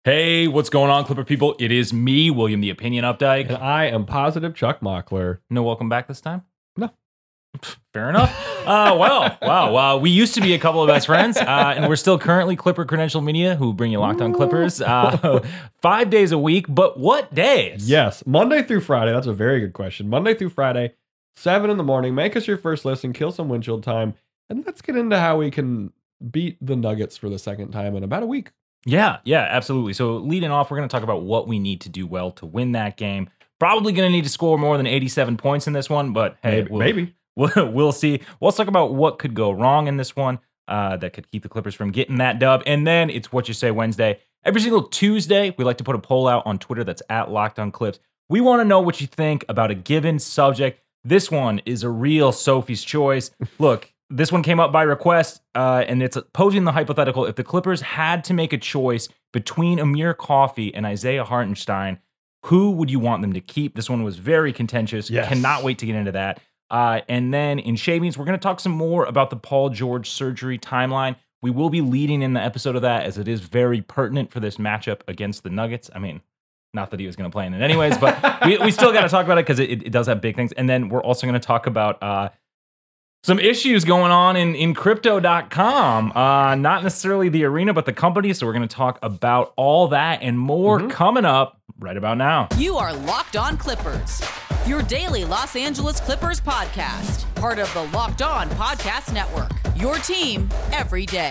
Hey, what's going on, Clipper people? It is me, William the Opinion Updike. And I am positive Chuck Mockler. No welcome back this time? No. Fair enough. Wow. We used to be a couple of best friends, and we're still currently Clipper Credential Media, who bring you Locked On Clippers 5 days a week. But what days? Yes, Monday through Friday. That's a very good question. Monday through Friday, 7 in the morning. Make us your first listen, kill some windshield time, and let's get into how we can beat the Nuggets for the second time in about a week. Yeah, absolutely. So leading off, we're going to talk about what we need to do well to win that game. Probably going to need to score more than 87 points in this one, but hey, maybe. We'll see. We'll talk about what could go wrong in this one that could keep the Clippers from getting that dub. And then it's What You Say Wednesday. Every single Tuesday, we like to put a poll out on Twitter that's at Locked On Clips. We want to know what you think about a given subject. This one is a real Sophie's choice. Look, this one came up by request, and it's posing the hypothetical. If the Clippers had to make a choice between Amir Coffey and Isaiah Hartenstein, who would you want them to keep? This one was very contentious. Yes. Cannot wait to get into that. And then in Shavings, we're going to talk some more about the Paul George surgery timeline. We will be leading in the episode of that, as it is very pertinent for this matchup against the Nuggets. I mean, not that he was going to play in it anyways, but we still got to talk about it because it does have big things. And then we're also going to talk about some issues going on in crypto.com. Not necessarily the arena, but the company. So we're going to talk about all that and more coming up right about now. You are Locked On Clippers, your daily Los Angeles Clippers podcast. Part of the Locked On Podcast Network, your team every day.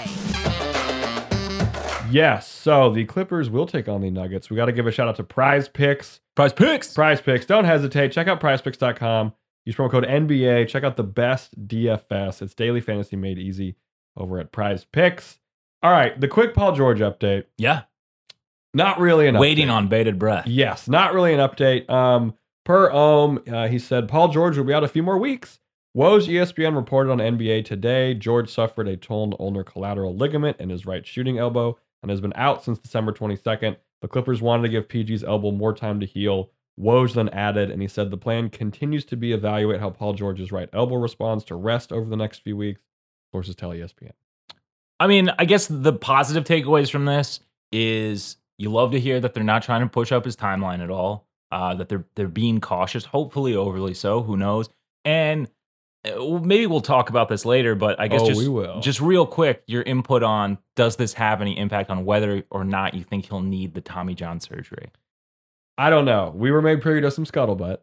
Yes, so the Clippers will take on the Nuggets. We got to give a shout out to Prize Picks. Prize Picks. Don't hesitate. Check out prizepicks.com. Use promo code NBA. Check out the best DFS. It's daily fantasy made easy over at Prize Picks. All right, the quick Paul George update. Yeah. Not really an update. Waiting on bated breath. Yes, not really an update. Per Ohm, he said Paul George will be out a few more weeks. Woj ESPN reported on NBA Today. George suffered a torn ulnar collateral ligament in his right shooting elbow and has been out since December 22nd. The Clippers wanted to give PG's elbow more time to heal. Woj then added, and he said the plan continues to be evaluate how Paul George's right elbow responds to rest over the next few weeks. Sources tell ESPN. I mean, I guess the positive takeaways from this is you love to hear that they're not trying to push up his timeline at all, that they're being cautious, hopefully overly so, who knows. And maybe we'll talk about this later, but I guess just real quick, your input on, does this have any impact on whether or not you think he'll need the Tommy John surgery? I don't know. We were made privy to some scuttlebutt.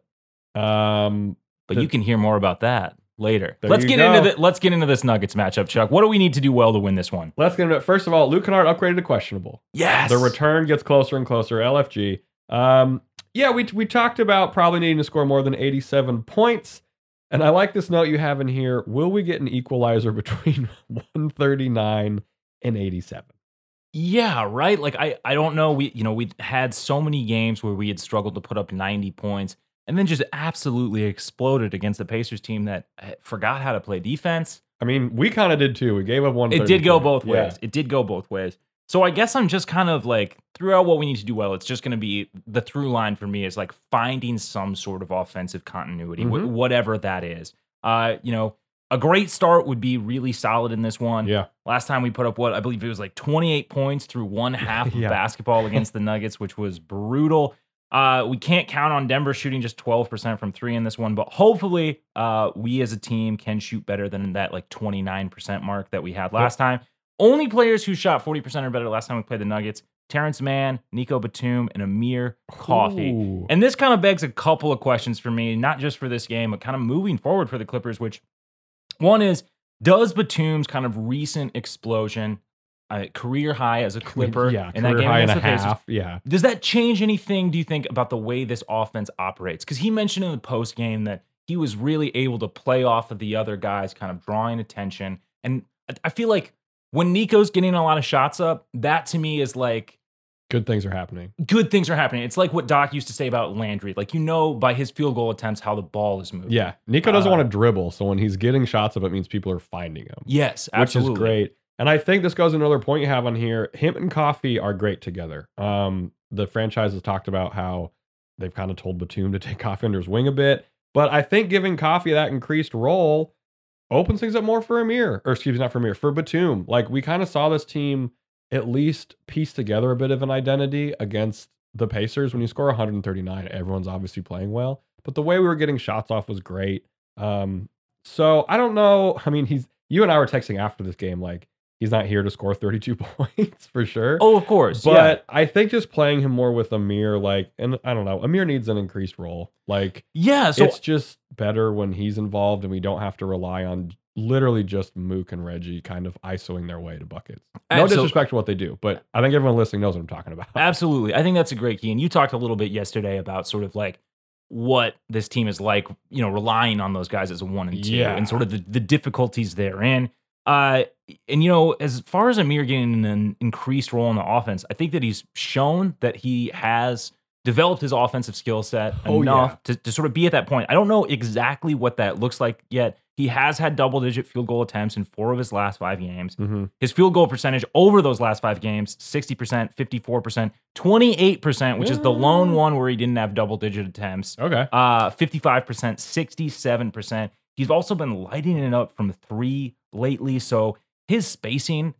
But you can hear more about that later. Let's get into this Nuggets matchup, Chuck. What do we need to do well to win this one? Let's get into it. First of all, Luke Kennard upgraded to questionable. Yes. The return gets closer and closer. LFG. We talked about probably needing to score more than 87 points. And I like this note you have in here. Will we get an equalizer between 139 and 87? Yeah, right. Like I don't know. We had so many games where we had struggled to put up 90 points and then just absolutely exploded against the Pacers team that forgot how to play defense. I mean, we kind of did too. We gave up 130. It did go both ways. Yeah. It did go both ways. So I guess I'm just kind of like, throughout what we need to do well, it's just going to be the through line for me is like finding some sort of offensive continuity, whatever that is. A great start would be really solid in this one. Yeah. Last time we put up I believe it was like 28 points through one half of basketball against the Nuggets, which was brutal. We can't count on Denver shooting just 12% from three in this one, but hopefully we as a team can shoot better than that like 29% mark that we had last time. Only players who shot 40% or better last time we played the Nuggets: Terrence Mann, Nico Batum, and Amir Coffey. Ooh. And this kind of begs a couple of questions for me, not just for this game, but kind of moving forward for the Clippers, which one is, does Batum's kind of recent explosion, career high as a Clipper, in that game against the Pacers, does that change anything, do you think, about the way this offense operates? Because he mentioned in the post game that he was really able to play off of the other guys, kind of drawing attention. And I feel like when Nico's getting a lot of shots up, that to me is like, good things are happening. It's like what Doc used to say about Landry. Like, by his field goal attempts how the ball is moving. Yeah. Nico doesn't want to dribble. So when he's getting shots up, it means people are finding him. Yes, absolutely. Which is great. And I think this goes to another point you have on here. Him and Coffey are great together. The franchise has talked about how they've kind of told Batum to take Coffey under his wing a bit. But I think giving Coffey that increased role opens things up more for Amir. Or excuse me, not for Amir, for Batum. Like, we kind of saw this team at least piece together a bit of an identity against the Pacers. When you score 139, everyone's obviously playing well, but the way we were getting shots off was great. So I don't know. I mean, you and I were texting after this game, like, he's not here to score 32 points for sure. Oh, of course. But I think just playing him more with Amir, like, and I don't know, Amir needs an increased role. Like, so it's just better when he's involved and we don't have to rely on literally just Mook and Reggie kind of ISOing their way to buckets. No disrespect to what they do, but I think everyone listening knows what I'm talking about. Absolutely. I think that's a great key. And you talked a little bit yesterday about sort of like what this team is like, relying on those guys as a 1 and 2 and sort of the difficulties therein. And, as far as Amir getting an increased role in the offense, I think that he's shown that he has developed his offensive skill set enough to sort of be at that point. I don't know exactly what that looks like yet. He has had double-digit field goal attempts in 4 of his last 5 games. Mm-hmm. His field goal percentage over those last 5 games, 60%, 54%, 28%, which is the lone one where he didn't have double-digit attempts. Okay. 55%, 67%. He's also been lighting it up from 3 lately, so his spacing,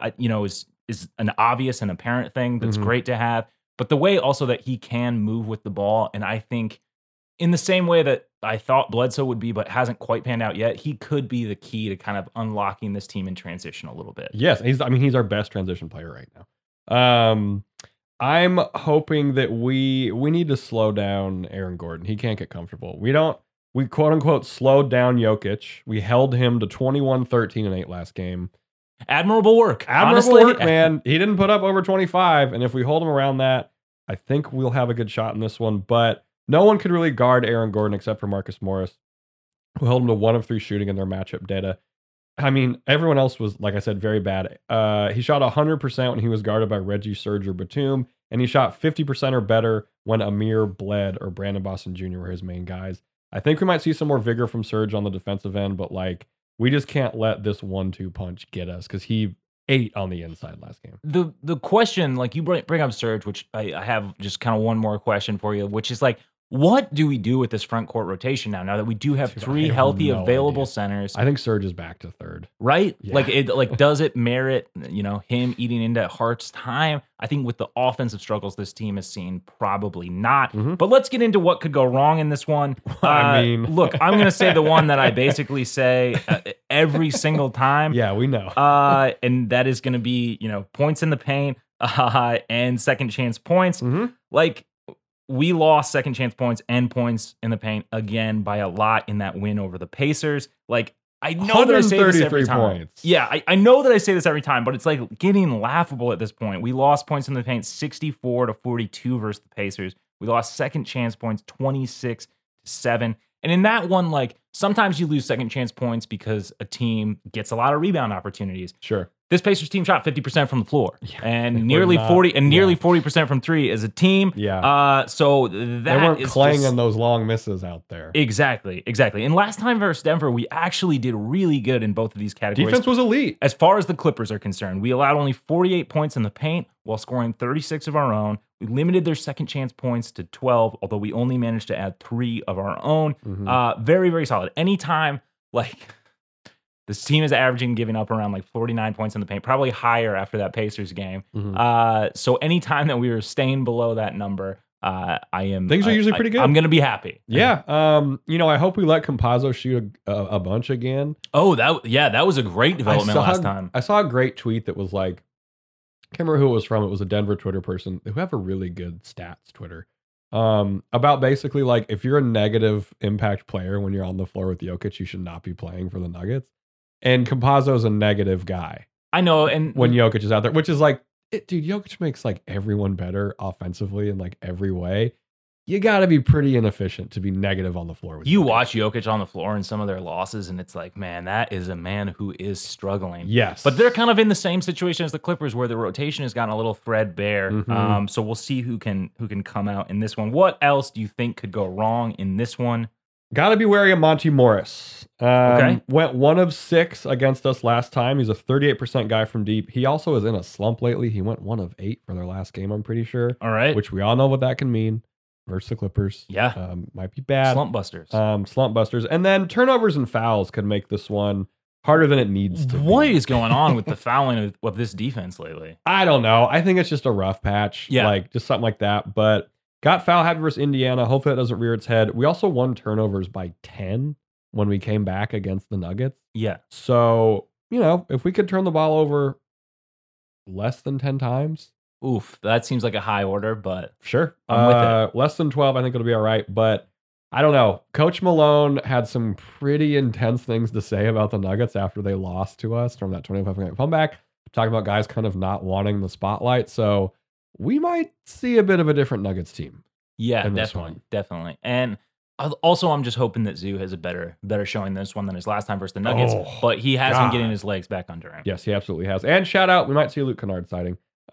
is an obvious and apparent thing that's great to have. But the way also that he can move with the ball, and I think in the same way that I thought Bledsoe would be, but hasn't quite panned out yet, he could be the key to kind of unlocking this team in transition a little bit. Yes, he's our best transition player right now. I'm hoping that we need to slow down Aaron Gordon. He can't get comfortable. We quote unquote slowed down Jokic. We held him to 21, 13, and 8 last game. Admirable work. Admirable work, man. He didn't put up over 25, and if we hold him around that, I think we'll have a good shot in this one. But no one could really guard Aaron Gordon except for Marcus Morris, who held him to 1 of 3 shooting in their matchup data. I mean, everyone else was, like I said, very bad. He shot 100% when he was guarded by Reggie, Serge, or Batum, and he shot 50% or better when Amir, Bled, or Brandon Boston Jr. were his main guys. I think we might see some more vigor from Serge on the defensive end, but we just can't let this 1-2 punch get us because he ate on the inside last game. The question, like you bring up Serge, which I have just kind of one more question for you, which is like, what do we do with this front court rotation now that we do have 3 healthy available centers? I think Serge is back to 3rd. Right? Yeah. Does it merit, him eating into Hart's time? I think with the offensive struggles this team has seen, probably not. Mm-hmm. But let's get into what could go wrong in this one. Look, I'm going to say the one that I basically say every single time. Yeah, we know. And that is going to be, points in the paint and second chance points. Mm-hmm. We lost second chance points and points in the paint again by a lot in that win over the Pacers. I know that I say this every time. Points. Yeah, I know that I say this every time, but it's getting laughable at this point. We lost points in the paint 64-42 versus the Pacers. We lost second chance points 26-7. And in that one, sometimes you lose second chance points because a team gets a lot of rebound opportunities. Sure. This Pacers team shot 50% from the floor and nearly 40% from 3 as a team. Yeah. So that they weren't clanging those long misses out there. Exactly. And last time versus Denver, we actually did really good in both of these categories. Defense was elite. As far as the Clippers are concerned, we allowed only 48 points in the paint while scoring 36 of our own. We limited their second chance points to 12, although we only managed to add 3 of our own. Mm-hmm. Very, very solid. Anytime, this team is averaging giving up around 49 points in the paint, probably higher after that Pacers game. Mm-hmm. So anytime that we were staying below that number, things are usually pretty good. I'm going to be happy. Yeah. I hope we let Campazzo shoot a bunch again. Oh, that was a great development last time. I saw a great tweet that was I can't remember who it was from. It was a Denver Twitter person who have a really good stats Twitter. About basically if you're a negative impact player when you're on the floor with Jokic, you should not be playing for the Nuggets. And Campazzo's a negative guy. I know, and when Jokic is out there, which is dude, Jokic makes everyone better offensively in every way. You got to be pretty inefficient to be negative on the floor with you. Jokic. Watch Jokic on the floor in some of their losses, and it's man, that is a man who is struggling. Yes. But they're kind of in the same situation as the Clippers, where the rotation has gotten a little threadbare. Mm-hmm. So we'll see who can come out in this one. What else do you think could go wrong in this one? Got to be wary of Monty Morris. Okay. Went 1 of 6 against us last time. He's a 38% guy from deep. He also is in a slump lately. He went 1 of 8 for their last game, I'm pretty sure. All right. Which we all know what that can mean versus the Clippers. Yeah. Might be bad. Slump busters. Slump busters. And then turnovers and fouls could make this one harder than it needs to What be. is going on with the fouling of this defense lately? I don't know. I think it's just a rough patch. Yeah. Like just something like that. But got foul happy versus Indiana. Hopefully that doesn't rear its head. We also won turnovers by 10 when we came back against the Nuggets. Yeah. So, if we could turn the ball over less than 10 times, Oof. That seems like a high order, but sure. I'm with Less than 12, I think it'll be all right. But I don't know. Coach Malone had some pretty intense things to say about the Nuggets after they lost to us from that 25-point comeback, talking about guys kind of not wanting the spotlight. So we might see a bit of a different Nuggets team. yeah, in this definitely. one. Definitely. And also, I'm just hoping that Zoo has a better showing this one than his last time versus the Nuggets. Oh, but he has God. been getting his legs back under him. Yes, he absolutely has. And shout out, we might see a Luke Kennard sighting.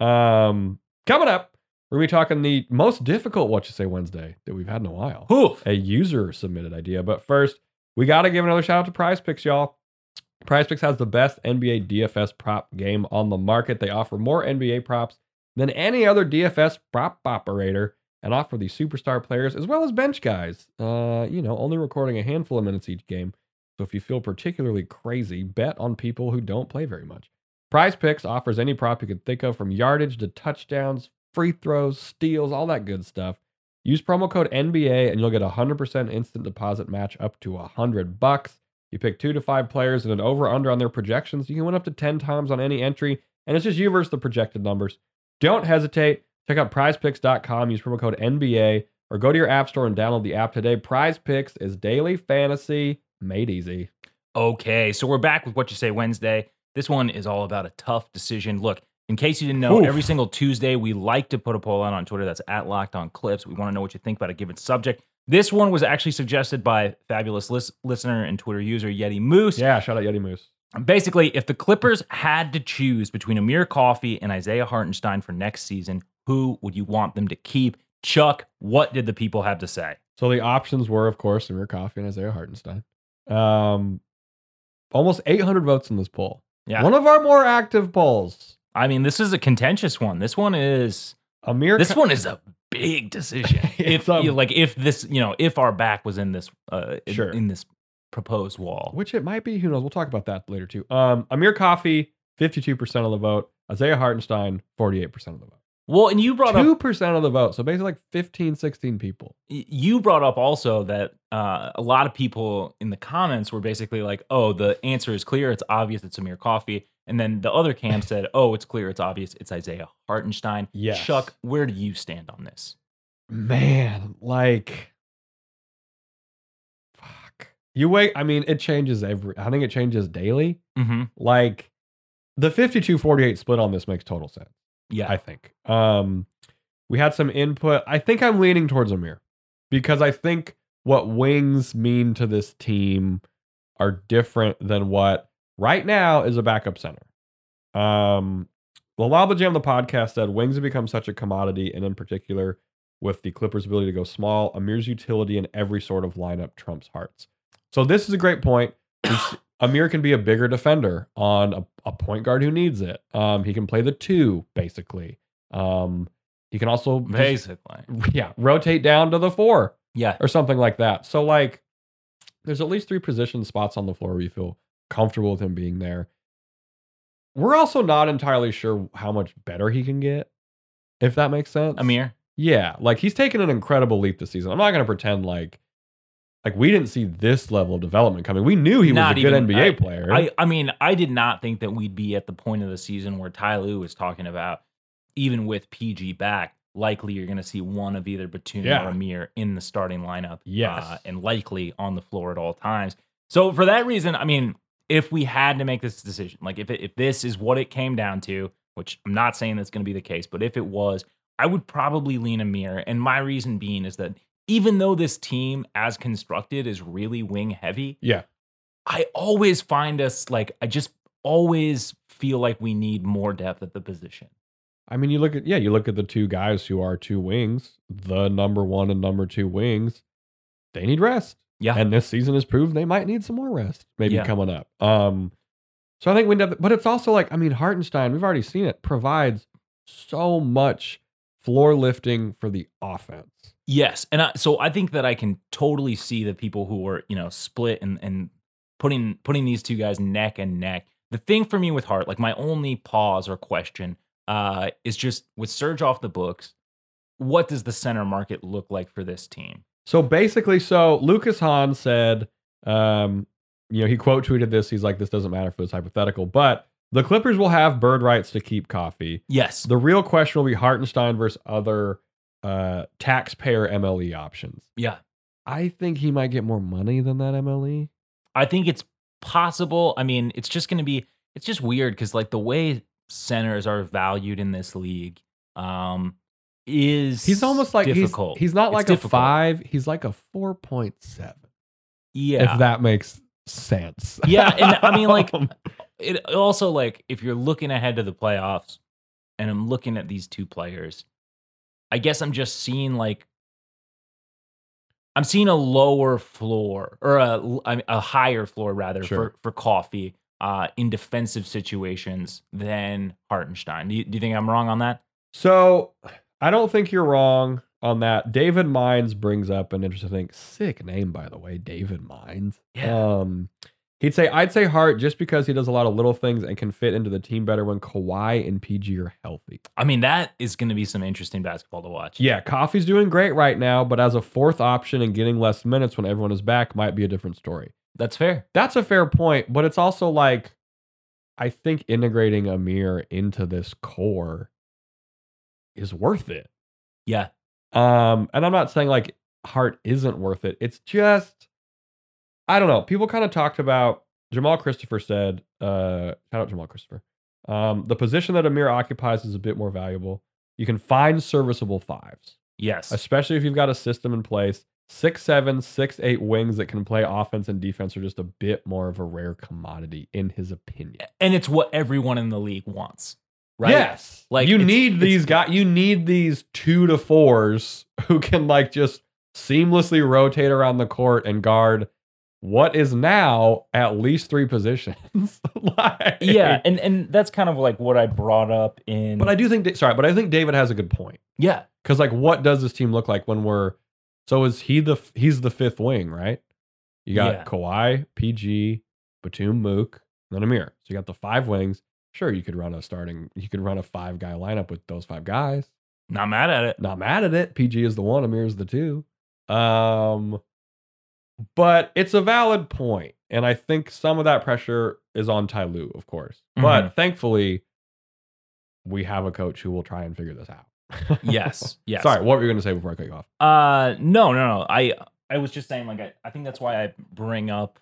Coming up, we're going to be talking the most difficult What You Say Wednesday that we've had in a while. Oof. A user submitted idea. But first, we got to give another shout out to Prize Picks, y'all. Prize Picks has the best NBA DFS prop game on the market. They offer more NBA props than any other DFS prop operator and offer the superstar players as well as bench guys. Only recording a handful of minutes each game. So if you feel particularly crazy, bet on people who don't play very much. Prize Picks offers any prop you could think of, from yardage to touchdowns, free throws, steals, all that good stuff. Use promo code NBA and you'll get a 100% instant deposit match up to $100. You pick 2 to 5 players and an over-under on their projections. You can win up to 10 times on any entry, and it's just you versus the projected numbers. Don't hesitate. Check out prizepicks.com. Use promo code NBA or go to your app store and download the app today. Prize Picks is daily fantasy made easy. Okay, so we're back with What You Say Wednesday. This one is all about a tough decision. Look, in case you didn't know, Oof. every single Tuesday, we like to put a poll out on Twitter that's at Locked On Clips. We want to know what you think about a given subject. This one was actually suggested by fabulous listener and Twitter user Yeti Moose. Yeah, shout out Yeti Moose. Basically, if the Clippers had to choose between Amir Coffey and Isaiah Hartenstein for next season, who would you want them to keep? Chuck, what did the people have to say? So the options were, of course, Amir Coffey and Isaiah Hartenstein. Almost 800 votes in this poll. Yeah. One of our more active polls. I mean, this is a contentious one. This one is one is a big decision. It's, if our back was in this Sure. in this proposed wall. Which it might be. Who knows? We'll talk about that later, too. Amir Coffey, 52% of the vote. Isaiah Hartenstein, 48% of the vote. Well, and you brought up 2% of the vote. So basically like 15, 16 people. you brought up also that a lot of people in the comments were basically like, "Oh, the answer is clear. It's obvious. It's Amir Coffey." And then the other camp said, "Oh, it's clear. It's obvious. It's Isaiah Hartenstein." Yes. Chuck, where do you stand on this? Man, fuck. You wait. I mean, it changes I think it changes daily. Mm-hmm. Like the 52-48 split on this makes total sense. Yeah. I think. We had some input. I think I'm leaning towards Amir because I think what wings mean to this team are different than what right now is a backup center. Lava Jam, the podcast, said wings have become such a commodity, and in particular with the Clippers' ability to go small, Amir's utility in every sort of lineup trumps Hart's. So this is a great point. Amir can be a bigger defender on a point guard who needs it. He can play the 2, basically. He can also rotate down to the 4 Yeah. or something like that. So there's at least 3 position spots on the floor where you feel comfortable with him being there. We're also not entirely sure how much better he can get, if that makes sense. Amir? Yeah, he's taken an incredible leap this season. I'm not going to pretend like we didn't see this level of development coming. We knew he was a good NBA player. I mean, I did not think that we'd be at the point of the season where Ty Lue was talking about, even with PG back, likely you're going to see one of either Batum or Amir in the starting lineup. Yes. And likely on the floor at all times. So for that reason, I mean, if we had to make this decision, like if this is what it came down to, which I'm not saying that's going to be the case, but if it was, I would probably lean Amir. And my reason being is that even though this team as constructed is really wing heavy, I always find us I just always feel like we need more depth at the position. I mean, you look at the 2 guys who are 2 wings, the number 1 and number 2 wings, they need rest. Yeah. And this season has proved they might need some more rest coming up. So I think we but it's also Hartenstein, we've already seen it, provides so much floor lifting for the offense. Yes. And so I think that I can totally see the people who were, split and putting these two guys neck and neck. The thing for me with Hart, like my only pause or question, is just with Serge off the books, what does the center market look like for this team? So basically, Lucas Hahn said, he quote tweeted this. He's like, this doesn't matter for this hypothetical, but the Clippers will have bird rights to keep Coffey. Yes. The real question will be Hartenstein versus other taxpayer MLE options. Yeah. I think he might get more money than that MLE. I think it's possible. I mean, it's just weird because like the way centers are valued in this league is he's almost like difficult. He's not It's like difficult. a 5, he's like a 4.7. Yeah. If that makes sense. Yeah, and I mean like it also like if you're looking ahead to the playoffs and I'm looking at these two players, I guess I'm just seeing like I'm seeing a lower floor or a higher floor rather Sure. for Coffey in defensive situations than Hartenstein. Do you think I'm wrong on that? So I don't think you're wrong on that. David Mines brings up an interesting thing. Sick name, by the way, David Mines. Yeah. I'd say Hart just because he does a lot of little things and can fit into the team better when Kawhi and PG are healthy. I mean, that is going to be some interesting basketball to watch. Yeah, Coffey's doing great right now, but as a fourth option and getting less minutes when everyone is back might be a different story. That's fair. That's a fair point, but it's also like, I think integrating Amir into this core is worth it. Yeah. And I'm not saying like Hart isn't worth it. It's just, I don't know. People kind of talked about, Jamal Christopher said, shout out Jamal Christopher. The position that Amir occupies is a bit more valuable. You can find serviceable 5s, Yes. especially if you've got a system in place. 6'7", 6'8" wings that can play offense and defense are just a bit more of a rare commodity, in his opinion. And it's what everyone in the league wants, right? Yes. Like, you it's- need these guys. You need these 2 to 4s who can like just seamlessly rotate around the court and guard what is now at least 3 positions. Like, Yeah, and that's kind of like what I brought up in. But I do think, but I think David has a good point. yeah, Because like, what does this team look like when we're? So is he's the 5th wing, right? You got Yeah. Kawhi, PG, Batum, Mook, and then Amir. So you got the 5 wings. Sure, you could run a 5-guy lineup with those 5 guys. not mad at it. Not mad at it. PG is the 1, Amir is the 2. But it's a valid point, and I think some of that pressure is on Ty Lue, of course. But thankfully, we have a coach who will try and figure this out. Yes, yes. Sorry, what were you going to say before I cut you off? No. I was just saying, like, I think that's why I bring up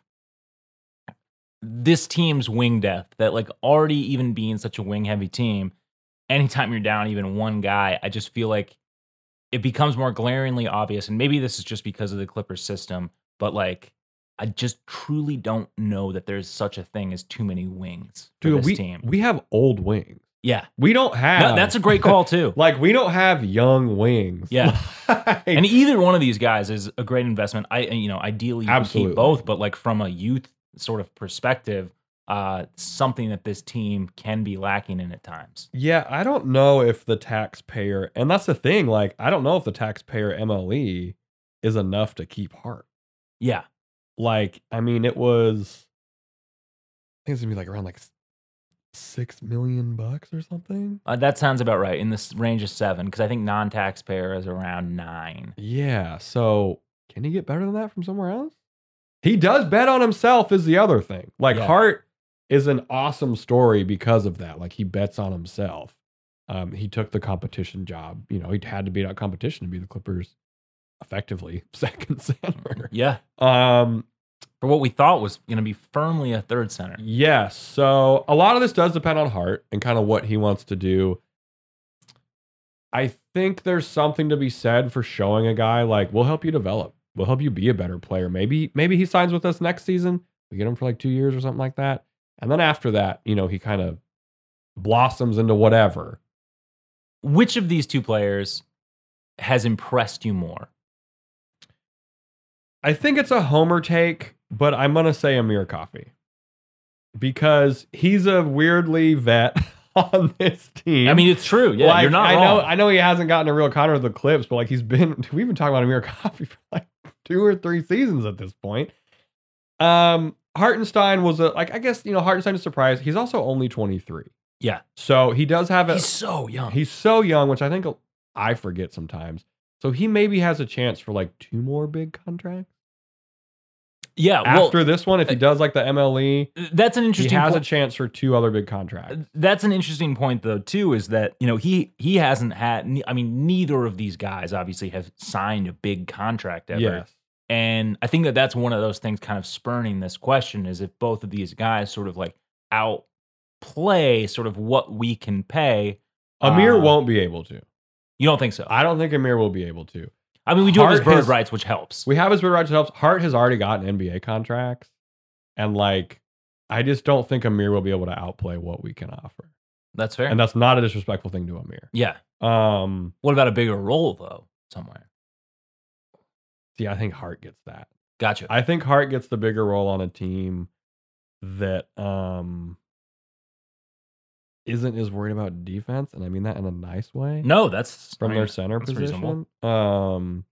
this team's wing depth. That like already even being such a wing heavy team, anytime you're down even one guy, I just feel like it becomes more glaringly obvious. And maybe this is just because of the Clippers system, but like I just truly don't know that there's such a thing as too many wings for Dude, this team. we have old wings. Yeah, We don't have. no, that's a great call too. Like, we don't have young wings. Yeah. Like, And either one of these guys is a great investment. Ideally you can Absolutely. keep both, but like from a youth sort of perspective, something that this team can be lacking in at times. yeah, I don't know if the taxpayer, and that's the thing, like, I don't know if the taxpayer MLE is enough to keep Hart. Yeah. Like, I mean, it was, I think it's gonna be like around like $6 million or something. That sounds about right, in this range of 7, because I think non-taxpayer is around 9. Yeah, so can he get better than that from somewhere else? He does bet on himself is the other thing. Like, Yeah. Hart is an awesome story because of that. Like, he bets on himself. He took the competition job. You know, he had to beat out competition to be the Clippers effectively second center. Yeah. For what we thought was going to be firmly a third center. Yes. So a lot of this does depend on Hart and kind of what he wants to do. I think there's something to be said for showing a guy like, we'll help you develop. We'll help you be a better player. Maybe he signs with us next season. We get him for like 2 years or something like that. And then after that, you know, he kind of blossoms into whatever. Which of these two players has impressed you more? I think it's a homer take, but I'm going to say Amir Coffey. Because he's a weirdly vet on this team. I mean, it's true. Yeah, Like, you're not I wrong. know he hasn't gotten a real Connor of the Clips, but like we've been talking about Amir Coffey for like 2 or 3 seasons at this point. Hartenstein was I guess, Hartenstein is surprised. He's also only 23. Yeah. So he does have He's so young. He's so young, which I think I forget sometimes. So he maybe has a chance for like 2 more big contracts. Yeah. After this one, if he does like the MLE, that's an interesting he has point. a chance for 2 other big contracts. That's an interesting point, though, too, is that, he hasn't had, neither of these guys obviously have signed a big contract ever. Yes. And I think that's one of those things kind of spurning this question is if both of these guys sort of like outplay sort of what we can pay. Amir won't be able to. You don't think so? I don't think Amir will be able to. I mean, we do have his bird rights, which helps. We have his bird rights, which helps. Hart has already gotten NBA contracts. And I just don't think Amir will be able to outplay what we can offer. That's fair. And that's not a disrespectful thing to Amir. Yeah. What about a bigger role, though, somewhere? See, I think Hart gets that. Gotcha. I think Hart gets the bigger role on a team that isn't as worried about defense, and I mean that in a nice way. No, that's from their center position. Reasonable.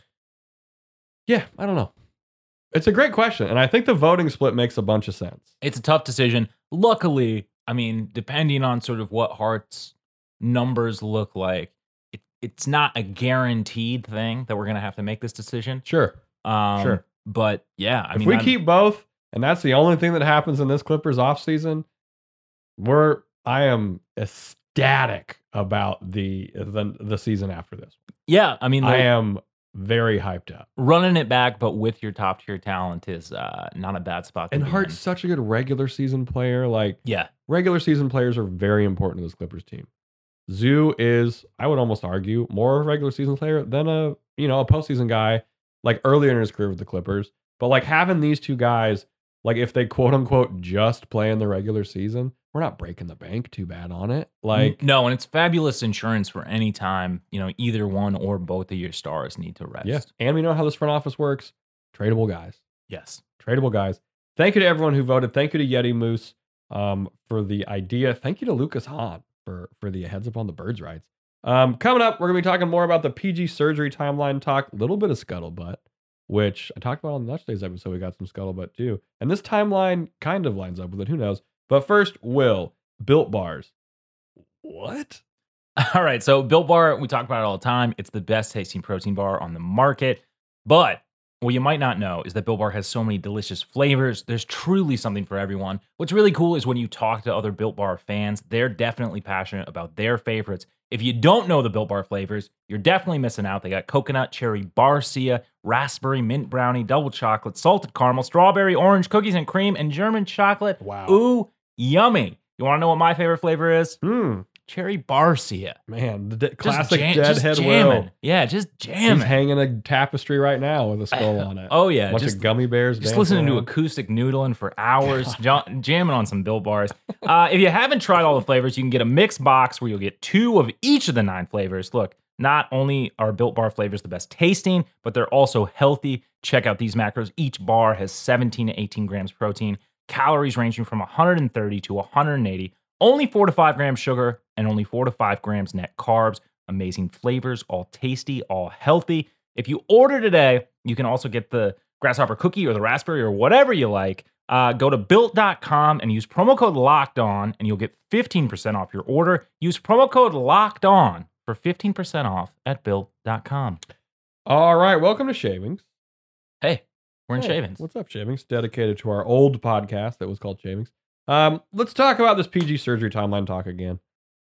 Yeah, I don't know. It's a great question, and I think the voting split makes a bunch of sense. It's a tough decision. Luckily, I mean, depending on sort of what Hart's numbers look like, it's not a guaranteed thing that we're going to have to make this decision. Sure. Sure. But yeah, if we keep both, and that's the only thing that happens in this Clippers offseason, I am ecstatic about the season after this. Yeah, I mean, I am very hyped up. Running it back, but with your top tier talent is not a bad spot. And Hart's such a good regular season player. Regular season players are very important to this Clippers team. Zoo is, I would almost argue, more of a regular season player than a postseason guy earlier in his career with the Clippers. But having these two guys, if they quote unquote just play in the regular season, we're not breaking the bank too bad on it. No, and it's fabulous insurance for any time, either one or both of your stars need to rest. Yeah. And we know how this front office works. Tradable guys. Yes. Tradable guys. Thank you to everyone who voted. Thank you to Yeti Moose for the idea. Thank you to Lucas Hahn for the heads up on the birds rights. Coming up, we're going to be talking more about the PG surgery timeline talk, a little bit of scuttlebutt, which I talked about on yesterday's episode. We got some scuttlebutt too. And this timeline kind of lines up with it. Who knows? But first, Built Bars. What? All right. So Built Bar, we talk about it all the time. It's the best tasting protein bar on the market. But what you might not know is that Built Bar has so many delicious flavors. There's truly something for everyone. What's really cool is when you talk to other Built Bar fans, they're definitely passionate about their favorites. If you don't know the Built Bar flavors, you're definitely missing out. They got coconut, cherry, barcia, raspberry, mint brownie, double chocolate, salted caramel, strawberry, orange, cookies and cream, and German chocolate. Wow. Ooh, yummy. You want to know what my favorite flavor is? Cherry barcia. Man, the classic just deadhead jamming. Will. Yeah, just jamming. He's hanging a tapestry right now with a skull on it. Oh, yeah. A bunch of gummy bears. Just listening to acoustic noodling for hours, jamming on some Built Bars. If you haven't tried all the flavors, you can get a mixed box where you'll get 2 of each of the 9 flavors. Look, not only are Built Bar flavors the best tasting, but they're also healthy. Check out these macros. Each bar has 17 to 18 grams protein, calories ranging from 130 to 180, only 4 to 5 grams sugar, and only 4 to 5 grams net carbs. Amazing flavors, all tasty, all healthy. If you order today, you can also get the grasshopper cookie or the raspberry or whatever you like. Go to built.com and use promo code LOCKEDON, and you'll get 15% off your order. Use promo code LOCKEDON for 15% off at built.com. All right, welcome to Shavings. Hey, we're in Shavings. What's up, Shavings? Dedicated to our old podcast that was called Shavings. Let's talk about this PG surgery timeline talk again.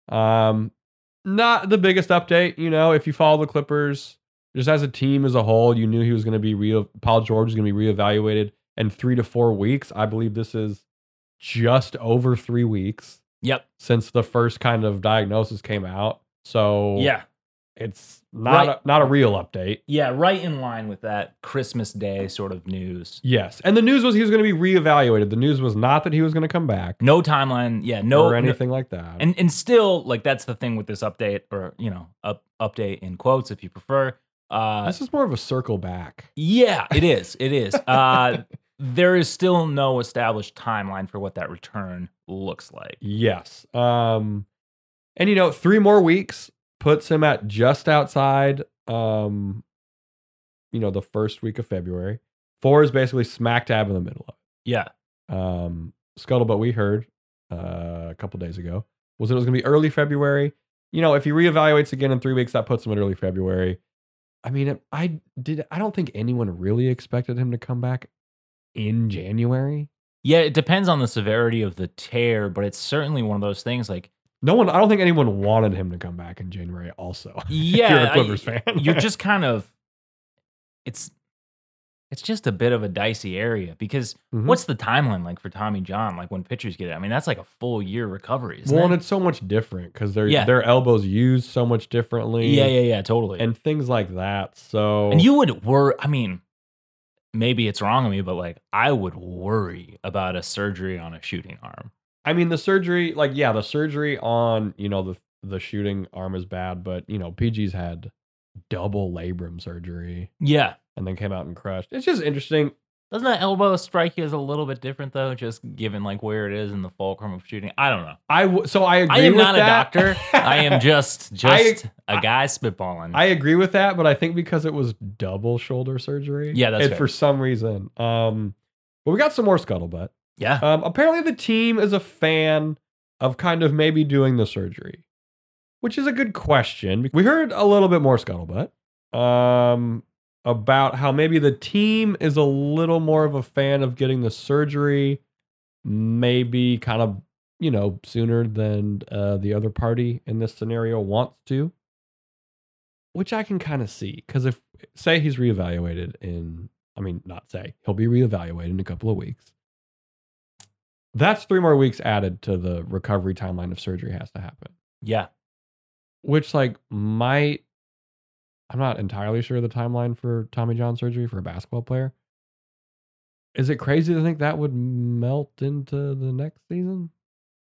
Not the biggest update, if you follow the Clippers, just as a team as a whole, you knew he was going to be Paul George was going to be reevaluated in 3 to 4 weeks. I believe this is just over 3 weeks. Yep. Since the first kind of diagnosis came out. So yeah, it's not a real update. Yeah, right in line with that Christmas Day sort of news. Yes. And the news was he was going to be reevaluated. The news was not that he was going to come back. No timeline. Yeah, or anything like that. And still, that's the thing with this update, or, update in quotes if you prefer. This is more of a circle back. Yeah, it is. It is. There is still no established timeline for what that return looks like. Yes. And 3 more weeks puts him at just outside, the first week of February. 4 is basically smack dab in the middle of it. Yeah. Scuttlebutt we heard a couple days ago was it was going to be early February. If he reevaluates again in 3 weeks, that puts him in early February. I mean, I don't think anyone really expected him to come back in January. Yeah, it depends on the severity of the tear, but it's certainly one of those things like I don't think anyone wanted him to come back in January also. yeah, if you're a Clippers fan. You're just kind of it's just a bit of a dicey area because what's the timeline like for Tommy John? Like when pitchers get it, I mean, that's like a full year recovery. Isn't And it? it's so much different because their elbows used so much differently. Yeah, totally. And things like that. So, and you would worry. I mean, maybe it's wrong of me, but like I would worry about a surgery on a shooting arm. I mean, the surgery, the surgery on the shooting arm is bad, but PG's had double labrum surgery. Yeah. And then came out and crushed. It's just interesting. Doesn't that elbow strike you as a little bit different though? Just given like where it is in the fulcrum of shooting, I don't know. I agree. I am with not that. a doctor. I am just a guy spitballing. I agree with that, but I think because it was double shoulder surgery. Yeah, that's fair. For some reason. But we got some more scuttlebutt. Yeah. Apparently the team is a fan of kind of maybe doing the surgery, which is a good question. We heard a little bit more scuttlebutt. About how maybe the team is a little more of a fan of getting the surgery, maybe kind of, sooner than the other party in this scenario wants to, which I can kind of see. Because say he's reevaluated he'll be reevaluated in a couple of weeks. That's 3 more weeks added to the recovery timeline if surgery has to happen. Yeah. Which I'm not entirely sure of the timeline for Tommy John surgery for a basketball player. Is it crazy to think that would melt into the next season?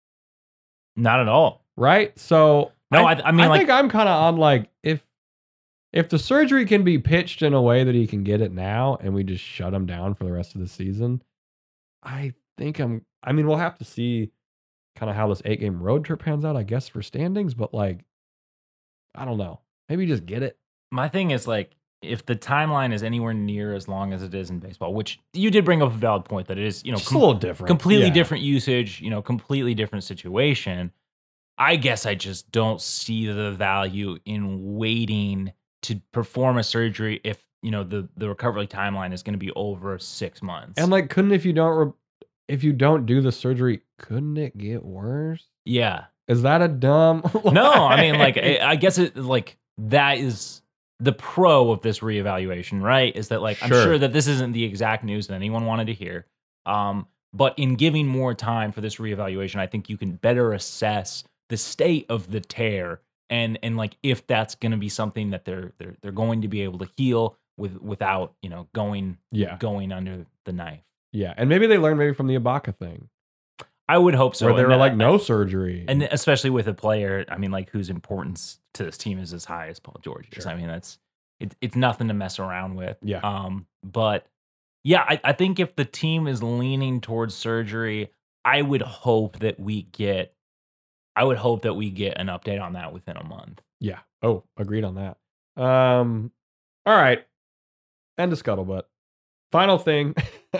Not at all. Right? So no, I think I'm kind of on if the surgery can be pitched in a way that he can get it now and we just shut him down for the rest of the season, I think we'll have to see kind of how this 8-game road trip pans out, I guess, for standings, but I don't know. Maybe just get it. My thing is if the timeline is anywhere near as long as it is in baseball, which you did bring up a valid point that it is, just a little different, completely different usage, completely different situation. I guess I just don't see the value in waiting to perform a surgery if, the recovery timeline is going to be over 6 months. And couldn't, if you don't do the surgery, couldn't it get worse? Yeah. Is that a dumb? No, I mean, I guess it that is the pro of this reevaluation, right? Is that I'm sure that this isn't the exact news that anyone wanted to hear. But in giving more time for this reevaluation, I think you can better assess the state of the tear and if that's going to be something that they're going to be able to heal without going under the knife. Yeah, and maybe they learned from the Ibaka thing. I would hope so. Where they were no surgery. And especially with a player, I mean, whose importance to this team is as high as Paul George is. Sure. I mean, it's nothing to mess around with. Yeah. But yeah, I think if the team is leaning towards surgery, I would hope that we get an update on that within a month. Yeah. Oh, agreed on that. All right. End of scuttlebutt. Final thing.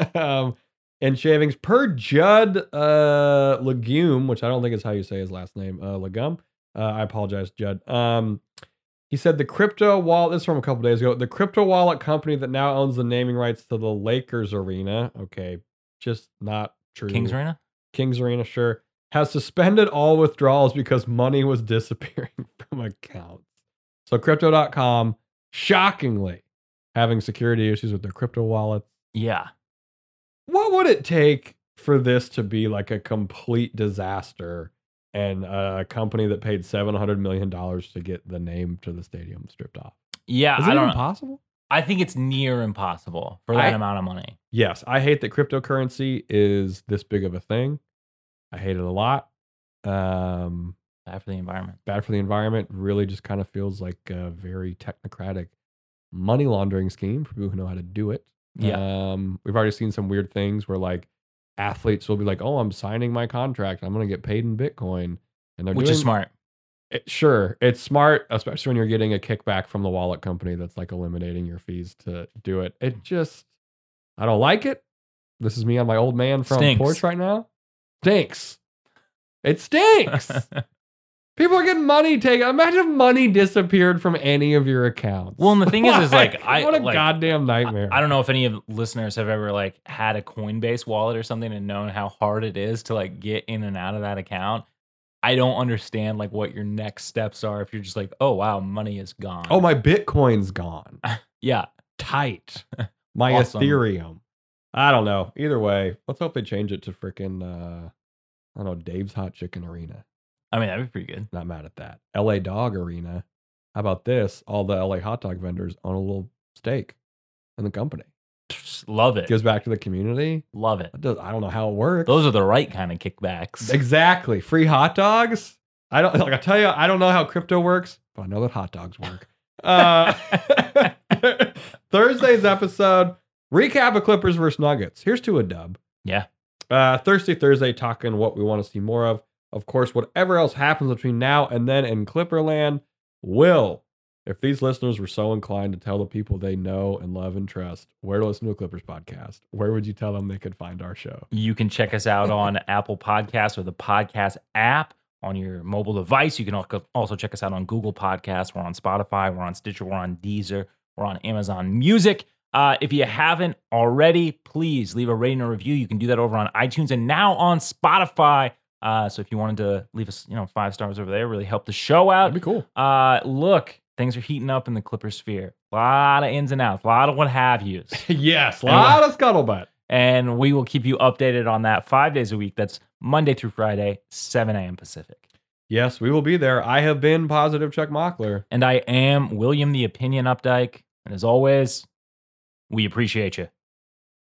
And shavings per Judd Legume, which I don't think is how you say his last name, Legume. I apologize, Judd. He said the crypto wallet, this is from a couple days ago, the crypto wallet company that now owns the naming rights to the Lakers arena, okay, just not true. Kings Arena, sure, has suspended all withdrawals because money was disappearing from accounts. So Crypto.com, shockingly, having security issues with their crypto wallets. Yeah. What would it take for this to be a complete disaster and a company that paid $700 million to get the name to the stadium stripped off? Yeah. Is it even possible? I think it's near impossible for that amount of money. Yes. I hate that cryptocurrency is this big of a thing. I hate it a lot. Bad for the environment. Bad for the environment. Really just kind of feels like a very technocratic money laundering scheme for people who know how to do it. Yeah. We've already seen some weird things where athletes will be like, "Oh, I'm signing my contract. I'm going to get paid in Bitcoin," and which is smart. Sure, it's smart, especially when you're getting a kickback from the wallet company that's eliminating your fees to do it. It just, I don't like it. This is me on my old man front Stinks. porch right now. Stinks. It stinks. People are getting money taken. Imagine if money disappeared from any of your accounts. Well, and the thing is like, what a goddamn nightmare. I don't know if any of listeners have ever like had a Coinbase wallet or something and known how hard it is to like get in and out of that account. I don't understand like what your next steps are if you're just like, oh wow, money is gone. Oh, my Bitcoin's gone. Yeah. Tight. My Awesome. Ethereum. I don't know. Either way, let's hope they change it to freaking, I don't know, Dave's Hot Chicken Arena. I mean, that'd be pretty good. Not mad at that. LA Dog Arena. How about this? All the LA hot dog vendors own a little stake in the company. Love it. Gives back to the community. Love it. I don't know how it works. Those are the right kind of kickbacks. Exactly. Free hot dogs. I tell you, I don't know how crypto works, but I know that hot dogs work. Thursday's episode, recap of Clippers versus Nuggets. Here's to a dub. Yeah. Thirsty Thursday, talking what we want to see more of. Of course, whatever else happens between now and then in Clipperland will, if these listeners were so inclined to tell the people they know and love and trust where to listen to a Clippers podcast, where would you tell them they could find our show? You can check us out on Apple Podcasts or the podcast app on your mobile device. You can also check us out on Google Podcasts. We're on Spotify. We're on Stitcher. We're on Deezer. We're on Amazon Music. If you haven't already, please leave a rating or review. You can do that over on iTunes and now on Spotify. So if you wanted to leave us, 5 stars over there, really help the show out. That'd be cool. Look, things are heating up in the Clipper sphere. A lot of ins and outs, a lot of what have yous. Yes, a lot of scuttlebutt. And we will keep you updated on that 5 days a week. That's Monday through Friday, 7 a.m. Pacific. Yes, we will be there. I have been Positive Chuck Mockler. And I am William the Opinion Updike. And as always, we appreciate you.